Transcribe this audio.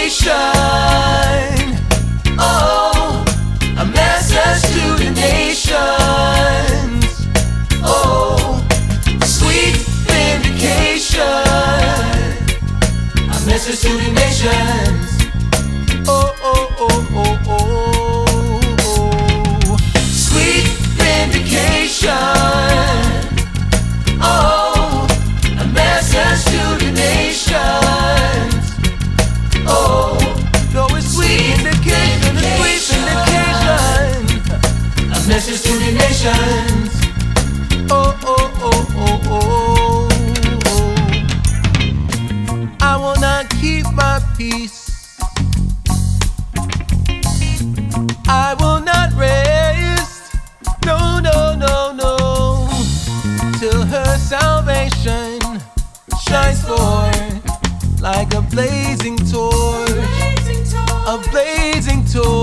Oh, a message to the nations. Oh, sweet vindication. A message to the nations. Oh, oh, oh, oh, oh, oh. Sweet vindication. Oh, a message to the nations. Oh, no, it's sweet vindication, a sweet vindication. A message to the nations. Oh, oh, oh, oh, oh, oh. I will not keep my peace. I will not rest. No, no, no, no. Till her salvation shines forth like a blazing torch. A blazing torch.